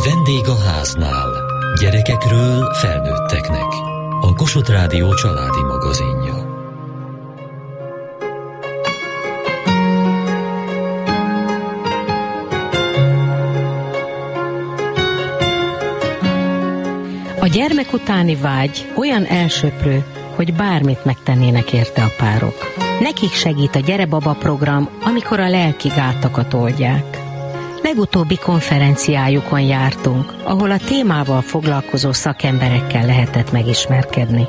Vendég a háznál. Gyerekekről felnőtteknek. A Kossuth Rádió családi magazinja. A gyermek utáni vágy olyan elsöprő, hogy bármit megtennének érte a párok. Nekik segít a Gyere Baba program, amikor a lelki gátakat oldják. Legutóbbi konferenciájukon jártunk, ahol a témával foglalkozó szakemberekkel lehetett megismerkedni.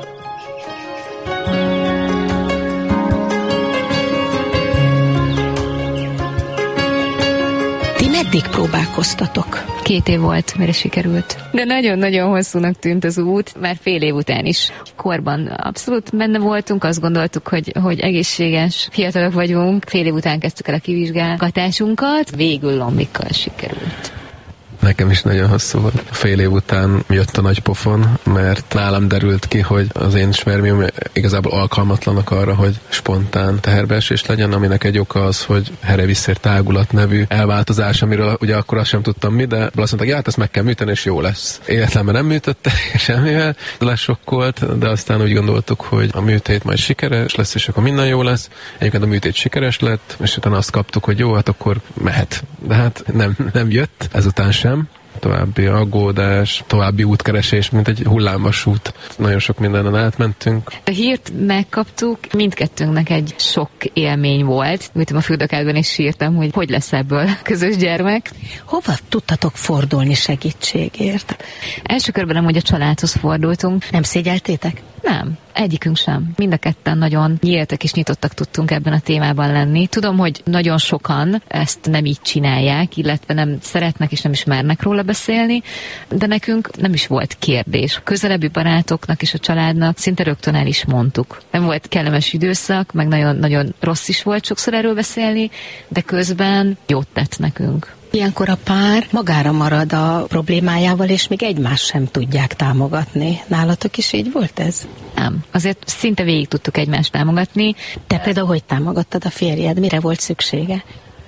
Ti meddig próbálkoztatok? 2 év volt, mire sikerült. De nagyon-nagyon hosszúnak tűnt az út, már fél év után is. Korban abszolút benne voltunk, azt gondoltuk, hogy egészséges fiatalok vagyunk. Fél év után kezdtük el a kivizsgálgatásunkat, végül lombikkal sikerült. Nekem is nagyon hosszú volt. Fél év után jött a nagy pofon, mert nálam derült ki, hogy az én spermium igazából alkalmatlanak arra, hogy spontán teherbeesés legyen, aminek egy oka az, hogy Hereviszér tágulat nevű elváltozás, amiről ugye akkor azt sem tudtam mi, de azt mondták, hát ezt meg kell műteni, és jó lesz. Életemben nem műtötte semmivel, lesokkolt, de aztán úgy gondoltuk, hogy a műtét majd sikeres lesz, és akkor minden jó lesz. Egyébként a műtét sikeres lett, és utána azt kaptuk, hogy jó, hát akkor mehet. De hát nem jött, ezután sem. További aggódás, további útkeresés, mint egy hullámvasút. Nagyon sok mindenen átmentünk. A hírt megkaptuk, mindkettőnknek egy sok élmény volt. Ültem a fürdőkádban és sírtam, hogy lesz ebből közös gyermek. Hova tudtatok fordulni segítségért? Első körben amúgy a családhoz fordultunk. Nem szégyeltétek? Nem, egyikünk sem. Mind a ketten nagyon nyíltak és nyitottak tudtunk ebben a témában lenni. Tudom, hogy nagyon sokan ezt nem így csinálják, illetve nem szeretnek és nem is mernek róla beszélni, de nekünk nem is volt kérdés. A közelebbi barátoknak és a családnak szinte rögtön el is mondtuk. Nem volt kellemes időszak, meg nagyon rossz is volt sokszor erről beszélni, de közben jót tett nekünk. Ilyenkor a pár magára marad a problémájával, és még egymást sem tudják támogatni. Nálatok is így volt ez? Nem. Azért szinte végig tudtuk egymást támogatni. Te például hogy támogattad a férjed? Mire volt szüksége?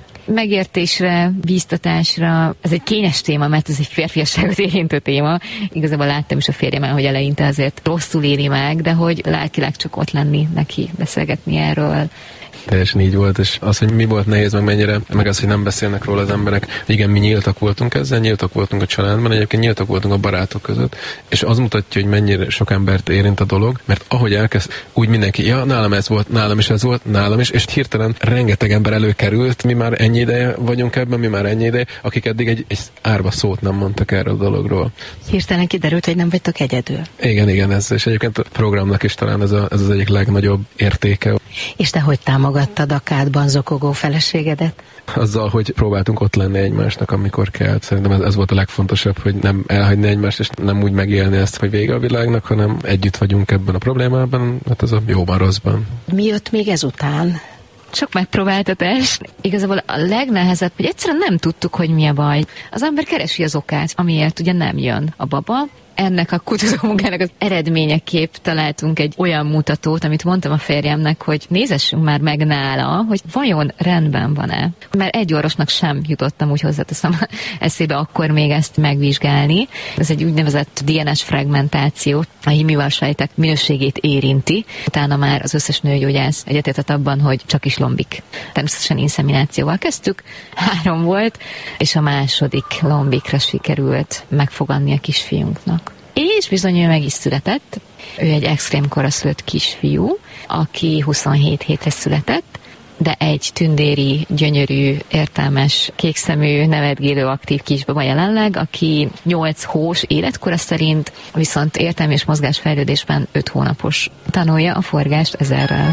Megértésre, bíztatásra. Ez egy kényes téma, mert ez egy férfiasságot érintő téma. Igazából láttam is a férjemen, hogy eleinte azért rosszul éli meg, de hogy lelkileg csak ott lenni neki, beszélgetni erről. Teljesen így volt, és az, hogy mi volt nehéz, meg mennyire, meg az, hogy nem beszélnek róla az emberek. Igen, mi nyíltak voltunk ezzel, nyíltak voltunk a családban, egyébként nyíltak voltunk a barátok között, és az mutatja, hogy mennyire sok embert érint a dolog, mert ahogy elkezd, úgy mindenki, ja, nálam ez volt, nálam is ez volt, nálam is, és hirtelen rengeteg ember előkerült, mi már ennyi ideje vagyunk ebben, mi már ennyi ideje, akik eddig egy árva szót nem mondtak erről a dologról. Hirtelen kiderült, hogy nem vagytok egyedül. Igen, ez, és egyébként a programnak is talán ez az egyik legnagyobb értéke. És te hogy támogattad a kádban zokogó feleségedet? Azzal, hogy próbáltunk ott lenni egymásnak, amikor kell. Szerintem ez volt a legfontosabb, hogy nem elhagyni egymást, és nem úgy megélni ezt, hogy vége a világnak, hanem együtt vagyunk ebben a problémában, hát ez a jóban, rosszban. Mi jött még ezután? Sok megpróbáltatás. Igazából a legnehezebb, hogy egyszerűen nem tudtuk, hogy mi a baj. Az ember keresi az okát, amiért ugye nem jön a baba. Ennek a kutatómunkának az eredményeképp találtunk egy olyan mutatót, amit mondtam a férjemnek, hogy nézessünk már meg nála, hogy vajon rendben van-e. Mert egy orvosnak sem jutottam, úgy hozzáteszem eszébe akkor még ezt megvizsgálni. Ez egy úgynevezett DNS fragmentáció, a hímival sejtek minőségét érinti. Utána már az összes nőgyógyász egyetértett abban, hogy csak is lombik. Természetesen inszeminációval kezdtük, 3 volt, és a második lombikra sikerült megfogadni a kisfiunknak. És bizony ő meg is született. Ő egy extrém koraszülött kisfiú, aki 27 hétre született, de egy tündéri, gyönyörű, értelmes, kékszemű, nevetgélő, aktív kisbaba jelenleg, aki 8 hós életkora szerint, viszont értelmi és mozgásfejlődésben 5 hónapos. Tanulja a forgást 1000-rel.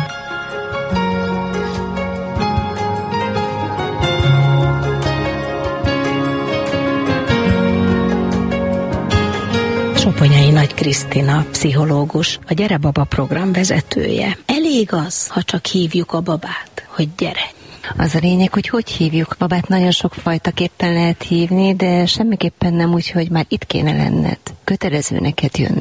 Soponyai Nagy Krisztina, pszichológus, a Gyere Baba program vezetője. Elég az, ha csak hívjuk a babát, hogy gyere. Az a lényeg, hogy hívjuk. Babát nagyon sok fajtaképpen lehet hívni, de semmiképpen nem úgy, hogy már itt kéne lenned. Kötelező neked jönnöd.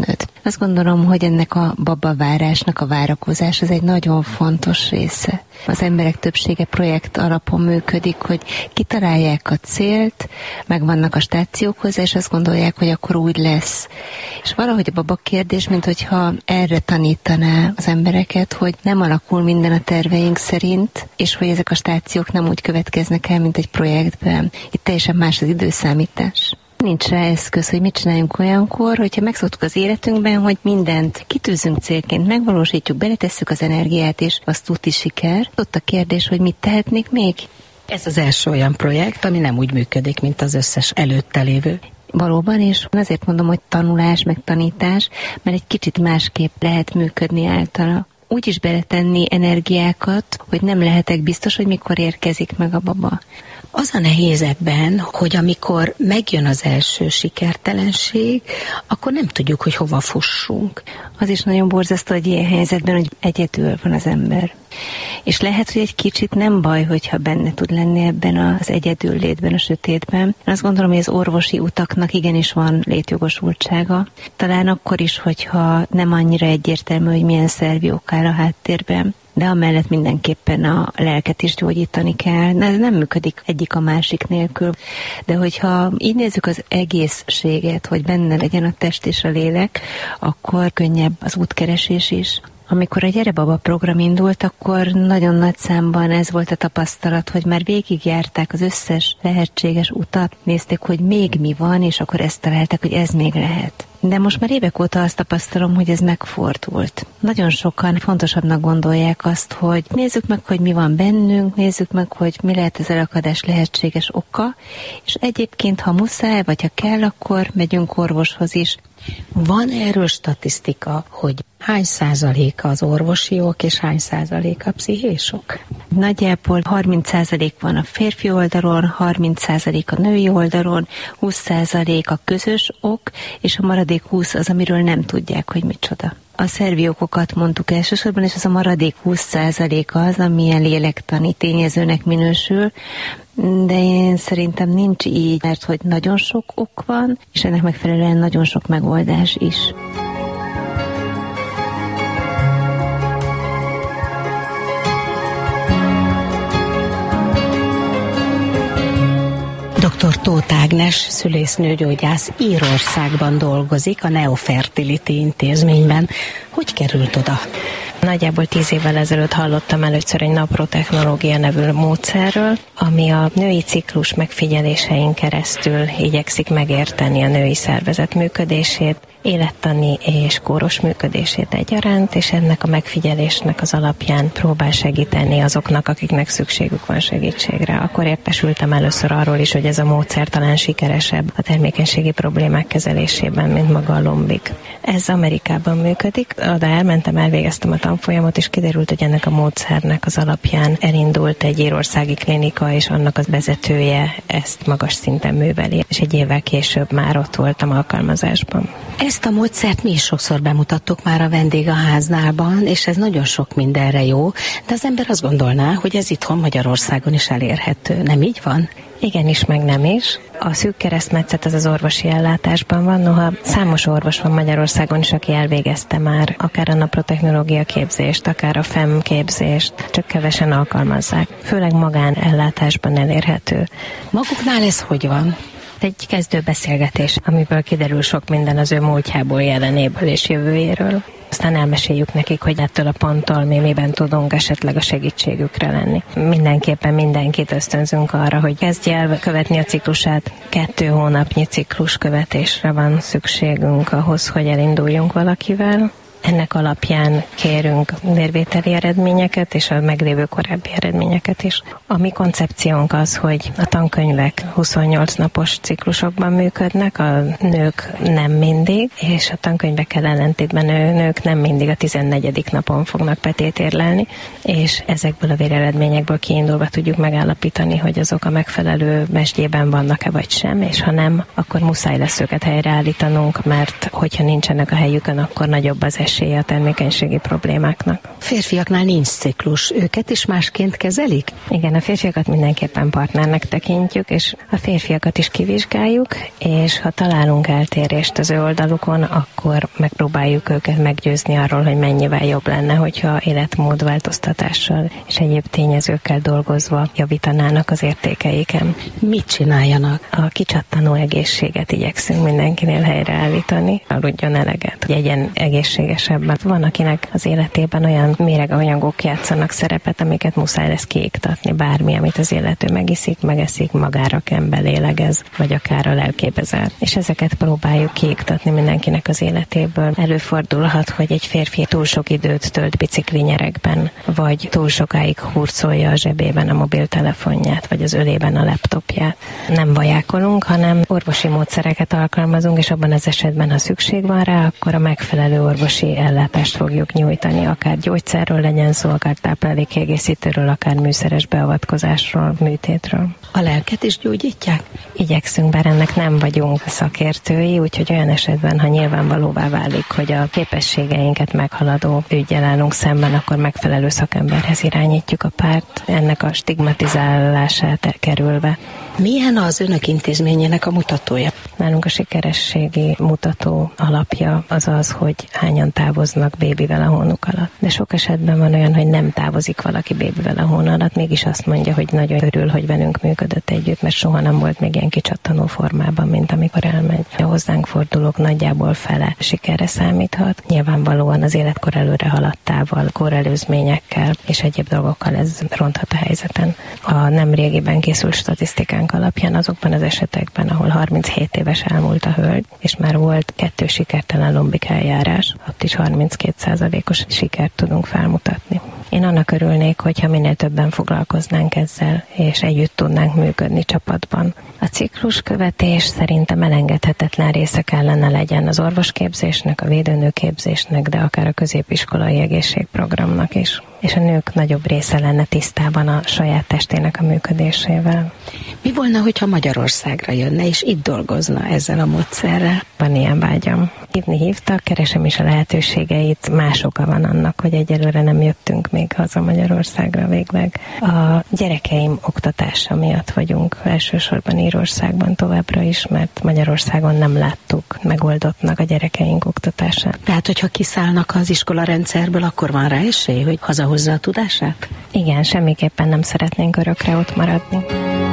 Azt gondolom, hogy ennek a babavárásnak a várakozás az egy nagyon fontos része. Az emberek többsége projekt alapon működik, hogy kitalálják a célt, megvannak a stációk hozzá, és azt gondolják, hogy akkor úgy lesz. És valahogy a baba kérdés, mint hogyha erre tanítaná az embereket, hogy nem alakul minden a terveink szerint, és hogy ezek a stációk nem úgy következnek el, mint egy projektben. Itt teljesen más az időszámítás. Nincs rá eszköz, hogy mit csináljunk olyankor, hogyha megszoktuk az életünkben, hogy mindent kitűzünk célként, megvalósítjuk, beletesszük az energiát, és az tuti siker. Ott a kérdés, hogy mit tehetnék még? Ez az első olyan projekt, ami nem úgy működik, mint az összes előtte lévő. Valóban, és azért mondom, hogy tanulás, meg tanítás, mert egy kicsit másképp lehet működni általa. Úgy is beletenni energiákat, hogy nem lehetek biztos, hogy mikor érkezik meg a baba. Az a nehéz ebben, hogy amikor megjön az első sikertelenség, akkor nem tudjuk, hogy hova fussunk. Az is nagyon borzasztó, hogy ilyen helyzetben, hogy egyedül van az ember. És lehet, hogy egy kicsit nem baj, hogyha benne tud lenni ebben az egyedül létben, a sötétben. Én azt gondolom, hogy az orvosi utaknak igenis van létjogosultsága. Talán akkor is, hogyha nem annyira egyértelmű, hogy milyen szervi ok áll a háttérben. De amellett mindenképpen a lelket is gyógyítani kell. Ez nem működik egyik a másik nélkül. De hogyha így nézzük az egészséget, hogy benne legyen a test és a lélek, akkor könnyebb az útkeresés is. Amikor a Gyere Baba program indult, akkor nagyon nagy számban ez volt a tapasztalat, hogy már végigjárták az összes lehetséges utat, nézték, hogy még mi van, és akkor ezt találták, hogy ez még lehet. De most már évek óta azt tapasztalom, hogy ez megfordult. Nagyon sokan fontosabbnak gondolják azt, hogy nézzük meg, hogy mi van bennünk, nézzük meg, hogy mi lehet az elakadás lehetséges oka, és egyébként, ha muszáj, vagy ha kell, akkor megyünk orvoshoz is. Van erről statisztika, hogy hány százaléka az orvosi ok, és hány százaléka a pszichés ok? Nagyjából 30% van a férfi oldalon, 30% a női oldalon, 20% a közös ok, és a maradék 20 az, amiről nem tudják, hogy micsoda. A szervi okokat mondtuk elsősorban, és az a maradék 20% az, ami ilyen lélektani tényezőnek minősül, de én szerintem nincs így, mert hogy nagyon sok ok van, és ennek megfelelően nagyon sok megoldás is. Dr. Tóth Ágnes, szülésznőgyógyász Írországban dolgozik, a Neofertility intézményben. Hogy került oda? Nagyjából 10 évvel ezelőtt hallottam először egy naprotechnológia nevű módszerről, ami a női ciklus megfigyelésein keresztül igyekszik megérteni a női szervezet működését, élettani és kóros működését egyaránt, és ennek a megfigyelésnek az alapján próbál segíteni azoknak, akiknek szükségük van segítségre. Akkor értesültem először arról is, hogy ez a módszer talán sikeresebb a termékenységi problémák kezelésében, mint maga a lombik. Ez Amerikában működik, oda elmentem, elvégeztem a tanfolyamot, és kiderült, hogy ennek a módszernek az alapján elindult egy írországi klinika, és annak az vezetője ezt magas szinten műveli, és egy évvel később már ott voltam alkalmazásban. Ezt a módszert mi is sokszor bemutattuk már a vendégháználban, és ez nagyon sok mindenre jó, de az ember azt gondolná, hogy ez itthon Magyarországon is elérhető. Nem így van? Igenis, meg nem is. A szűk keresztmetszet az orvosi ellátásban van, noha számos orvos van Magyarországon is, aki elvégezte már akár a naprotechnológia képzést, akár a FEM képzést, csak kevesen alkalmazzák. Főleg magánellátásban elérhető. Maguknál ez hogy van? Egy kezdőbeszélgetés, amiből kiderül sok minden az ő múltjából, jelenéből és jövőjéről. Aztán elmeséljük nekik, hogy ettől a ponttól mi miben tudunk esetleg a segítségükre lenni. Mindenképpen mindenkit ösztönzünk arra, hogy kezdj el követni a ciklusát. 2 hónapnyi cikluskövetésre van szükségünk ahhoz, hogy elinduljunk valakivel. Ennek alapján kérünk vérvételi eredményeket és a meglévő korábbi eredményeket is. A mi koncepciónk az, hogy a tankönyvek 28 napos ciklusokban működnek, a nők nem mindig, és a tankönyvekkel ellentétben nők nem mindig a 14. napon fognak petét érlelni, és ezekből a véreredményekből kiindulva tudjuk megállapítani, hogy azok a megfelelő mesdjében vannak-e vagy sem, és ha nem, akkor muszáj lesz őket helyreállítanunk, mert hogyha nincsenek a helyükön, akkor nagyobb az esély esélye a termékenységi problémáknak. Férfiaknál nincs ciklus, őket is másként kezelik? Igen, a férfiakat mindenképpen partnernek tekintjük, és a férfiakat is kivizsgáljuk, és ha találunk eltérést az ő oldalukon, akkor megpróbáljuk őket meggyőzni arról, hogy mennyivel jobb lenne, hogyha életmódváltoztatással és egyéb tényezőkkel dolgozva javítanának az értékeiken. Mit csináljanak? A kicsattanó egészséget igyekszünk mindenkinél helyreállítani, aludjon eleget, hogy egyen egészségesebben. Van, akinek az életében olyan méreganyagok játszanak szerepet, amiket muszáj lesz kiiktatni, bármi, amit az illető megiszik, megeszik, magára ken, belélegez, vagy akár a lelkébe zár. És ezeket próbáljuk kiiktatni mindenkinek az életéből. Előfordulhat, hogy egy férfi túl sok időt tölt biciklinyerekben, vagy túl sokáig hurcolja a zsebében a mobiltelefonját, vagy az ölében a laptopját. Nem vajákolunk, hanem orvosi módszereket alkalmazunk, és abban az esetben, ha szükség van rá, akkor a megfelelő orvosi ellátást fogjuk nyújtani, akár gyógyszerről legyen szó, akár táplálékkiegészítőről, akár műszeres beavatkozásról, műtétről. A lelket is gyógyítják? Igyekszünk, bár ennek nem vagyunk szakértői, úgyhogy olyan esetben, ha nyilvánvalóvá válik, hogy a képességeinket meghaladó üggyel állunk szemben, akkor megfelelő szakemberhez irányítjuk a párt, ennek a stigmatizálását elkerülve. Milyen az önök intézményének a mutatója? Nálunk a sikerességi mutató alapja az az, hogy hányan távoznak bébivel a hónuk alatt. De sok esetben van olyan, hogy nem távozik valaki bébivel a hón alatt, mégis azt mondja, hogy nagyon örül, hogy velünk működött együtt, mert soha nem volt még ilyen kicsattanó formában, mint amikor elmegy. A hozzánk fordulók nagyjából fele sikerre számíthat. Nyilvánvalóan az életkor előre haladtával, korelőzményekkel és egyéb dolgokkal ez ronthat a helyzeten. A nem régiben készült statisztikánk alapján azokban az esetekben, ahol 37 éves elmúlt a hölgy, és már volt 2 sikertelen lombik eljárás, ott is 32%-os sikert tudunk felmutatni. Én annak örülnék, hogyha minél többen foglalkoznánk ezzel, és együtt tudnánk működni csapatban. A cikluskövetés szerintem elengedhetetlen része kellene legyen az orvosképzésnek, a védőnőképzésnek, de akár a középiskolai egészségprogramnak is. És a nők nagyobb része lenne tisztában a saját testének a működésével. Mi volna, hogyha Magyarországra jönne, és itt dolgozna ezzel a módszerrel? Van ilyen vágyam. Hívtak, keresem is a lehetőségeit. Más oka van annak, hogy egyelőre nem jöttünk még haza Magyarországra végleg. A gyerekeim oktatása miatt vagyunk elsősorban Írországban továbbra is, mert Magyarországon nem láttuk megoldottnak a gyerekeink oktatását. Tehát, hogyha kiszállnak az iskolarendszerből, akkor van rá esély, hogy hazahozza a tudását? Igen, semmiképpen nem szeretnénk örökre ott maradni.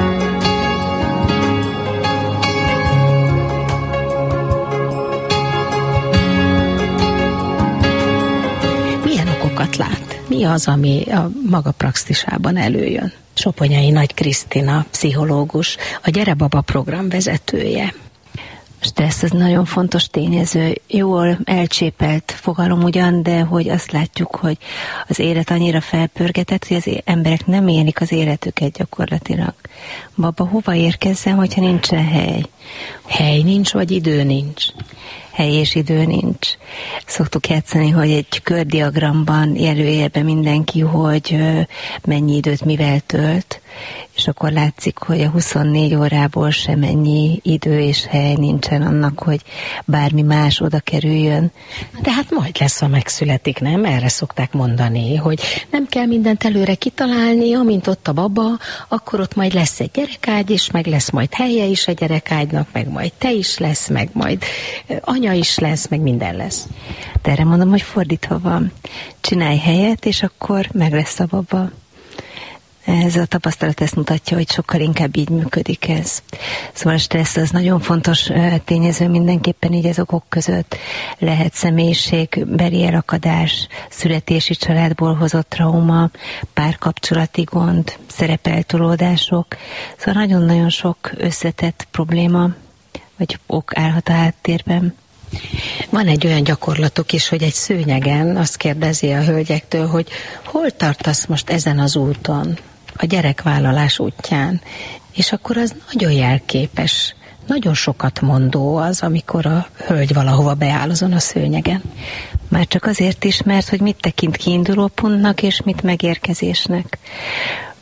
Lát. Mi az, ami a maga praxisában előjön? Soponyai Nagy Krisztina, pszichológus, a Gyere Baba program vezetője. Stressz az nagyon fontos tényező. Jól elcsépelt fogalom ugyan, de hogy azt látjuk, hogy az élet annyira felpörgetett, hogy az emberek nem élik az életüket gyakorlatilag. Baba hova érkezzen, hogyha nincsen hely? Hely nincs, vagy idő nincs? Hely és idő nincs. Szoktuk játszani, hogy egy kördiagramban jelölje be mindenki, hogy mennyi időt mivel tölt, és akkor látszik, hogy a 24 órából sem ennyi idő és hely nincsen annak, hogy bármi más oda kerüljön. De hát majd lesz, ha megszületik, nem? Erre szokták mondani, hogy nem kell mindent előre kitalálni, amint ott a baba, akkor ott majd lesz egy gyerekágy is, meg lesz majd helye is a gyerekágynak, meg majd te is lesz, meg majd anya is lesz, meg minden lesz. De erre mondom, hogy fordítva van. Csinálj helyet, és akkor meg lesz a baba. Ez a tapasztalat ezt mutatja, hogy sokkal inkább így működik ez. Szóval a stressz az nagyon fontos tényező mindenképpen így az okok között. Lehet személyiségbeli elakadás, születési családból hozott trauma, párkapcsolati gond, szerepeltolódások. Szóval nagyon-nagyon sok összetett probléma, vagy ok állhat a háttérben. Van egy olyan gyakorlatok is, hogy egy szőnyegen azt kérdezi a hölgyektől, hogy hol tartasz most ezen az úton, a gyerekvállalás útján, és akkor az nagyon jelképes, nagyon sokat mondó az, amikor a hölgy valahova beáll azon a szőnyegen. Már csak azért is, mert hogy mit tekint kiinduló pontnak, és mit megérkezésnek.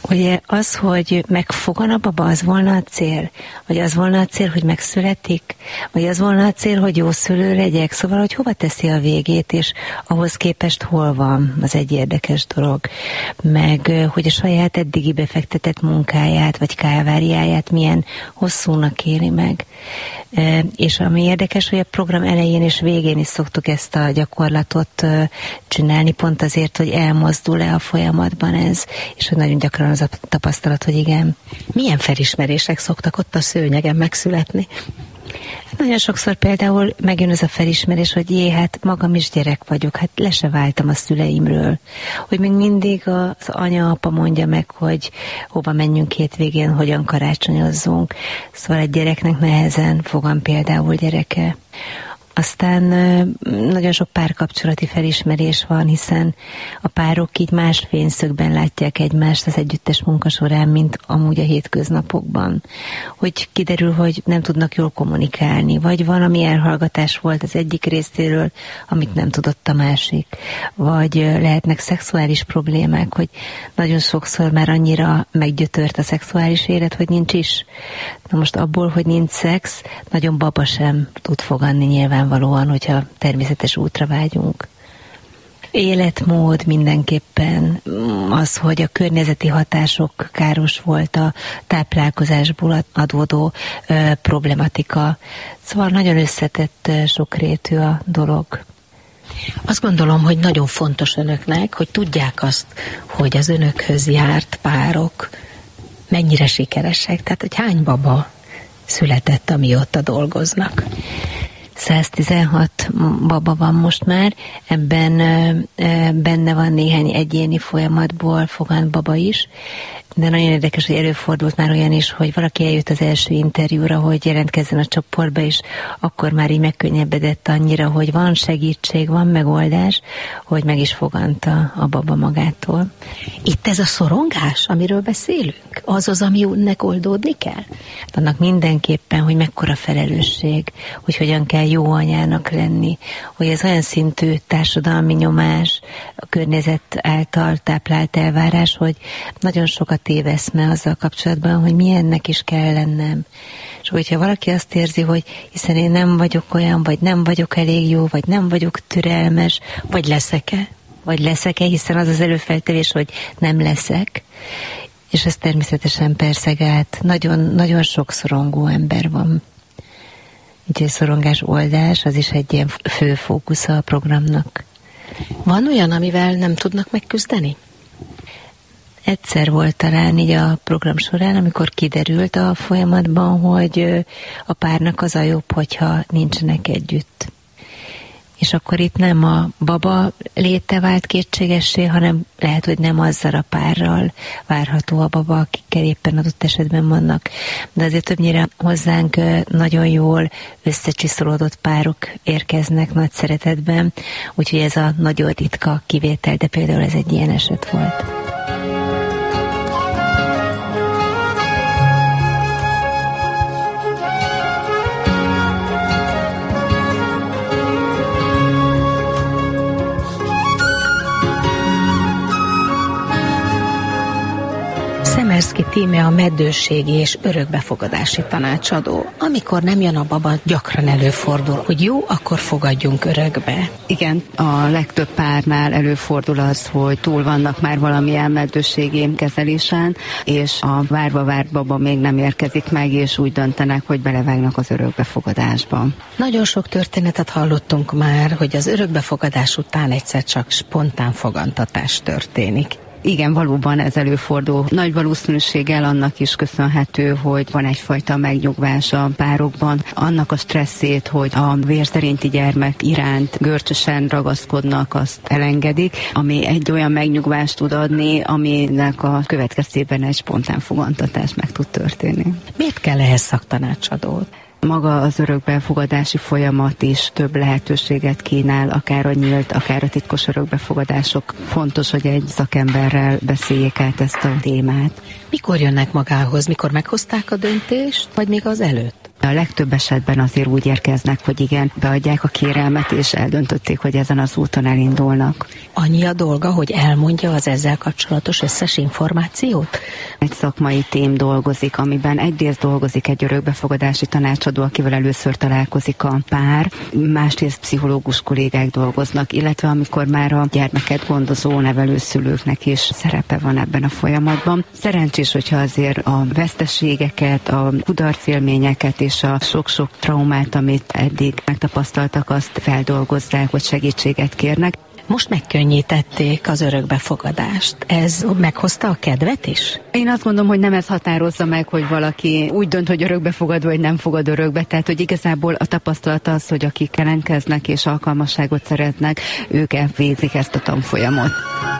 Ugye az, hogy megfogan a baba, az volna a cél? Vagy az volna a cél, hogy megszületik? Vagy az volna a cél, hogy jó szülő legyek? Szóval, hogy hova teszi a végét, és ahhoz képest hol van, az egy érdekes dolog. Meg, hogy a saját eddigi befektetett munkáját, vagy káváriáját milyen hosszúnak éli meg. És ami érdekes, hogy a program elején és végén is szoktuk ezt a gyakorlatot csinálni, pont azért, hogy elmozdul-e a folyamatban ez, és hogy nagyon gyakran az a tapasztalat, hogy igen. Milyen felismerések szoktak ott a szőnyegen megszületni? Nagyon sokszor például megjön az a felismerés, hogy hát magam is gyerek vagyok, hát le se váltam a szüleimről. Hogy még mindig az anya-apa mondja meg, hogy hova menjünk hétvégén, hogyan karácsonyozzunk. Szóval egy gyereknek nehezen fogan például gyereke. Aztán nagyon sok párkapcsolati felismerés van, hiszen a párok így más fényszögben látják egymást az együttes munka során, mint amúgy a hétköznapokban. Hogy kiderül, hogy nem tudnak jól kommunikálni, vagy valami elhallgatás volt az egyik részéről, amit nem tudott a másik. Vagy lehetnek szexuális problémák, hogy nagyon sokszor már annyira meggyötört a szexuális élet, hogy nincs is. Na most abból, hogy nincs szex, nagyon baba sem tud foganni nyilvánvalóan, hogyha természetes útra vágyunk. Életmód mindenképpen, az, hogy a környezeti hatások káros volt, a táplálkozásból adódó problematika. Szóval nagyon összetett, sokrétű a dolog. Azt gondolom, hogy nagyon fontos önöknek, hogy tudják azt, hogy az önökhöz járt párok mennyire sikeresek, tehát hogy hány baba született, amióta dolgoznak. 116 baba van most már, ebben benne van néhány egyéni folyamatból fogant baba is, de nagyon érdekes, hogy előfordult már olyan is, hogy valaki eljött az első interjúra, hogy jelentkezzen a csoportba, és akkor már így megkönnyebbedett annyira, hogy van segítség, van megoldás, hogy meg is foganta a baba magától. Itt ez a szorongás, amiről beszélünk, az, aminek oldódni kell? Annak mindenképpen, hogy mekkora felelősség, hogy hogyan kell jó anyának lenni, hogy ez olyan szintű társadalmi nyomás, a környezet által táplált elvárás, hogy nagyon sokat téveszme azzal kapcsolatban, hogy milyennek is kell lennem. És hogyha valaki azt érzi, hogy hiszen én nem vagyok olyan, vagy nem vagyok elég jó, vagy nem vagyok türelmes, vagy leszek-e? Vagy leszek-e, hiszen az az előfeltevés, hogy nem leszek. És ez természetesen perszegát. Nagyon, nagyon sok szorongó ember van. Úgyhogy a szorongás oldás, az is egy ilyen fő fókusza a programnak. Van olyan, amivel nem tudnak megküzdeni? Egyszer volt talán így a program során, amikor kiderült a folyamatban, hogy a párnak az a jobb, hogyha nincsenek együtt. És akkor itt nem a baba léte vált kétségessé, hanem lehet, hogy nem azzal a párral várható a baba, akikkel éppen adott esetben vannak. De azért többnyire hozzánk nagyon jól összecsiszolódott párok érkeznek nagy szeretetben, úgyhogy ez a nagyon ritka kivétel, de például ez egy ilyen eset volt. Szemerszky Tíme a meddőségi és örökbefogadási tanácsadó. Amikor nem jön a baba, gyakran előfordul, hogy jó, akkor fogadjunk örökbe. Igen, a legtöbb párnál előfordul az, hogy túl vannak már valamilyen meddőségi kezelésen, és a várva várt baba még nem érkezik meg, és úgy döntenek, hogy belevágnak az örökbefogadásba. Nagyon sok történetet hallottunk már, hogy az örökbefogadás után egyszer csak spontán fogantatás történik. Igen, valóban ez előfordul. Nagy valószínűséggel annak is köszönhető, hogy van egyfajta megnyugvás a párokban. Annak a stresszét, hogy a vérszerinti gyermek iránt görcsösen ragaszkodnak, azt elengedik, ami egy olyan megnyugvást tud adni, aminek a következtében egy spontán fogantatás meg tud történni. Miért kell ehhez szaktanácsadó? Maga az örökbefogadási folyamat is több lehetőséget kínál, akár a nyílt, akár a titkos örökbefogadások. Fontos, hogy egy szakemberrel beszéljék át ezt a témát. Mikor jönnek magához? Mikor meghozták a döntést, vagy még az előtt? A legtöbb esetben azért úgy érkeznek, hogy igen, beadják a kérelmet, és eldöntötték, hogy ezen az úton elindulnak. Annyi a dolga, hogy elmondja az ezzel kapcsolatos összes információt? Egy szakmai tím dolgozik, amiben egyrészt dolgozik egy örökbefogadási tanácsadó, akivel először találkozik a pár, másrészt pszichológus kollégák dolgoznak, illetve amikor már a gyermeket gondozó nevelőszülőknek is szerepe van ebben a folyamatban. Szerencsés, hogyha azért a veszteségeket, a kudarcélményeket és a sok-sok traumát, amit eddig megtapasztaltak, azt feldolgozzák, vagy segítséget kérnek. Most megkönnyítették az örökbefogadást. Ez meghozta a kedvet is? Én azt gondolom, hogy nem ez határozza meg, hogy valaki úgy dönt, hogy örökbefogad, vagy nem fogad örökbe. Tehát, hogy igazából a tapasztalat az, hogy akik jelentkeznek és alkalmasságot szereznek, ők elvégzik ezt a tanfolyamot.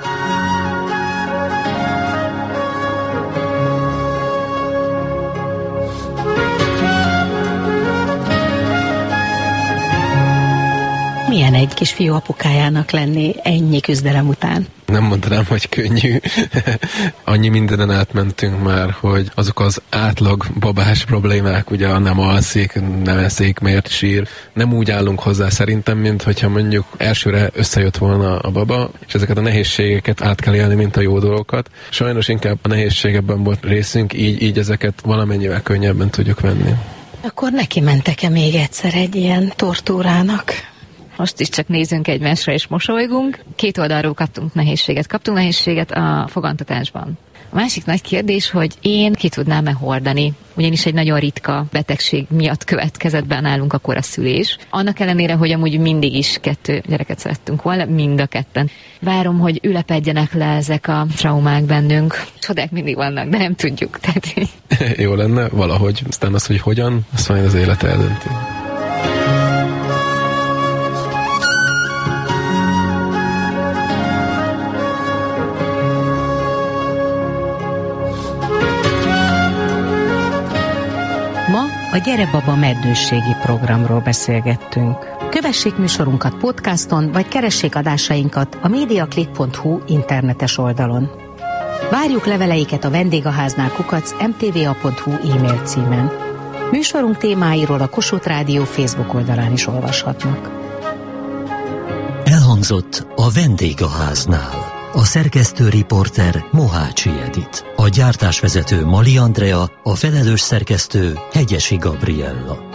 Milyen egy kisfiú apukájának lenni ennyi küzdelem után? Nem mondanám, hogy könnyű. Annyi mindenen átmentünk már, hogy azok az átlag babás problémák, ugye nem alszik, nem eszik, miért sír. Nem úgy állunk hozzá szerintem, mint hogyha mondjuk elsőre összejött volna a baba, és ezeket a nehézségeket át kell élni, mint a jó dolgokat. Sajnos inkább a nehézségekben volt részünk, így ezeket valamennyivel könnyebben tudjuk venni. Akkor neki mentek-e még egyszer egy ilyen tortúrának? Most is csak nézünk egymásra és mosolygunk. Két oldalról kaptunk nehézséget. Kaptunk nehézséget a fogantatásban. A másik nagy kérdés, hogy én ki tudnám-e hordani, ugyanis egy nagyon ritka betegség miatt következett be nálunk akkor a szülés. Annak ellenére, hogy amúgy mindig is 2 gyereket szerettünk volna, mind a ketten. Várom, hogy ülepedjenek le ezek a traumák bennünk. Csodák mindig vannak, de nem tudjuk. Tehát... Jó lenne valahogy. Aztán az, hogy hogyan, azt majd az élet eldönti. A Gyere Baba meddősségi programról beszélgettünk. Kövessék műsorunkat podcaston, vagy keressék adásainkat a mediaclick.hu internetes oldalon. Várjuk leveleiket a vendégháznál @mtva.hu e-mail címen. Műsorunk témáiról a Kossuth Rádió Facebook oldalán is olvashatnak. Elhangzott a vendégháznál. A szerkesztő riporter Mohácsi Edit. A gyártásvezető Mali Andrea, a felelős szerkesztő Hegyesi Gabriella.